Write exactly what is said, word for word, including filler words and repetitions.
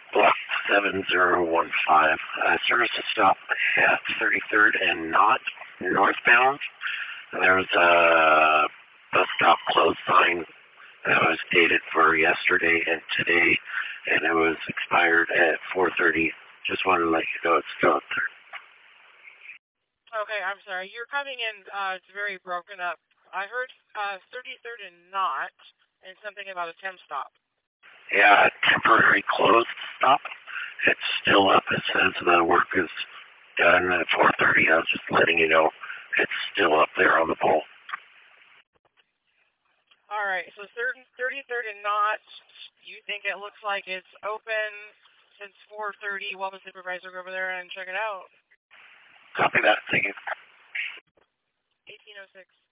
Block seven zero one five. Uh, service to stop at thirty-third and not northbound. There's a bus stop closed sign that was dated for yesterday and today, and it was expired at four thirty. Just wanted to let you know it's still up there. Okay, I'm sorry. You're coming in, uh, it's very broken up. I heard uh, thirty-third and not, and something about a temp stop. Yeah, temporary closed stop. It's still up. It says the work is done at four thirty. I was just letting you know it's still up there on the pole. All right, so thirty-third and not, you think it looks like it's open since four thirty. We'll have a supervisor go over there and check it out. Copy that. Thank you. eighteen oh six.